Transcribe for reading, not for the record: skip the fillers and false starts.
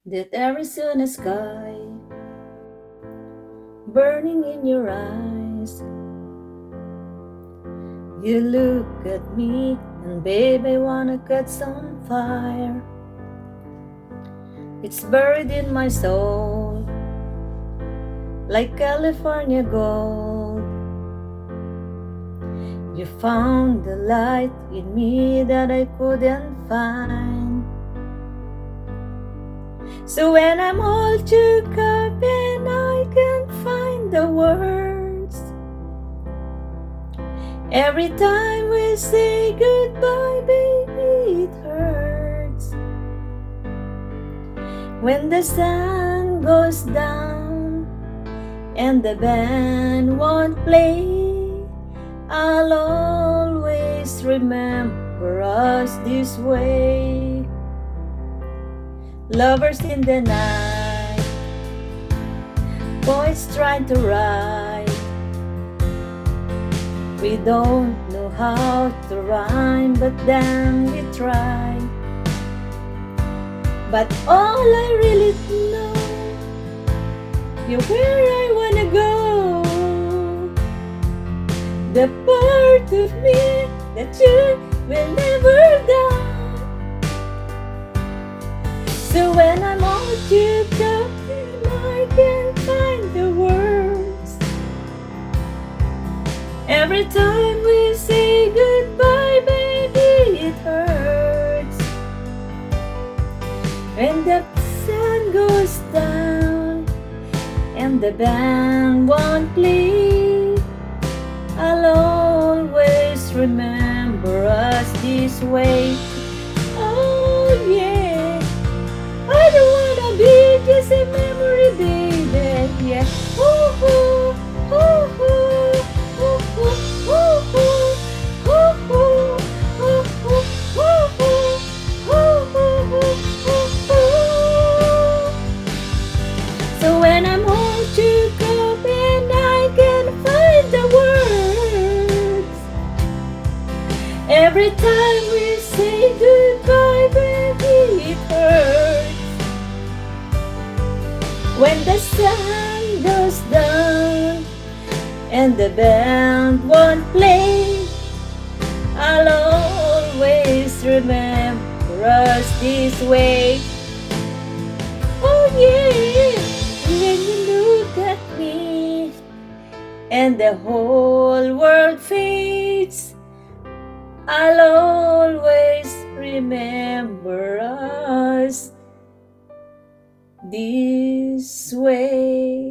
That Arizona sky burning in your eyes. You look at me and baby wanna catch on fire. It's buried in my soul like California gold. You found the light in me that I couldn't find. So when I'm all shook up and I can't find the words, every time we say goodbye, baby, it hurts. When the sun goes down and the band won't play, I'll always remember us this way. Lovers in the night, boys trying to ride. We don't know how to rhyme, but then we try. But all I really know, you're where I wanna go. The part of me that you will never die. So when I'm all choked up and I can't find the words, every time we say goodbye, baby, it hurts. When the sun goes down and the band won't play, I'll always remember us this way. Oh yeah, I don't wanna be just a memory, baby. Yeah. Ooh, ooh, ooh, ooh, ooh, ooh, ooh, ooh, ooh, ooh, ooh, ooh, ooh. So when I'm all shook up and I can't find the words, every time we say goodbye, baby, it hurts. When the sun goes down and the band won't play, I'll always remember us this way. Oh yeah, when you look at me and the whole world fades, I'll always remember us this way.